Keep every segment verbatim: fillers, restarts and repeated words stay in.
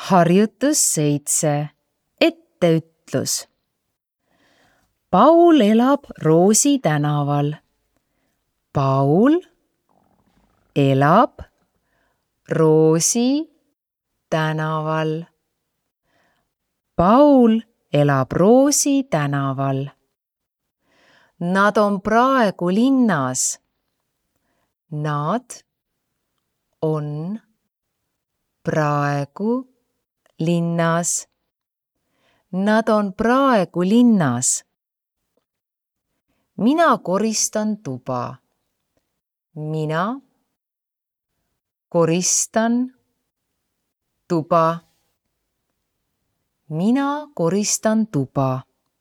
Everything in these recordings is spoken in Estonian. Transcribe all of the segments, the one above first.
Harjutus seitse. Etteütlus. Paul elab Roosi tänaval. Paul elab Roosi tänaval. Paul elab Roosi tänaval. Nad on praegu linnas. Nad on praegu linnas. Nad on praegu linnas. Mina koristan tuba. Mina koristan tuba. Mina koristan tuba.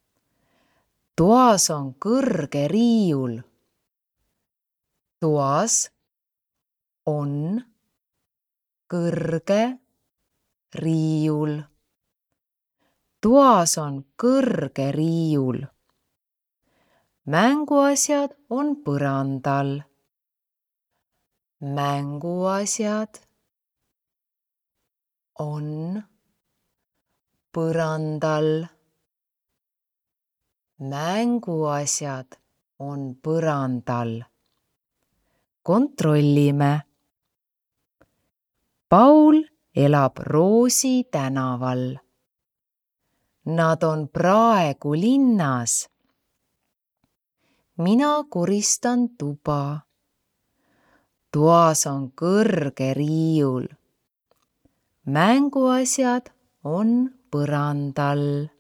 Toas on kõrge riiul. Toas on kõrge riiul. Toas on kõrge riiul. Mänguasjad on põrandal. Mänguasjad on põrandal. Mänguasjad on põrandal. Kontrollime. Paul elab Roosi tänaval. Nad on praegu linnas. Mina koristan tuba. Toas on kõrge riiul. Mänguasjad on põrandal.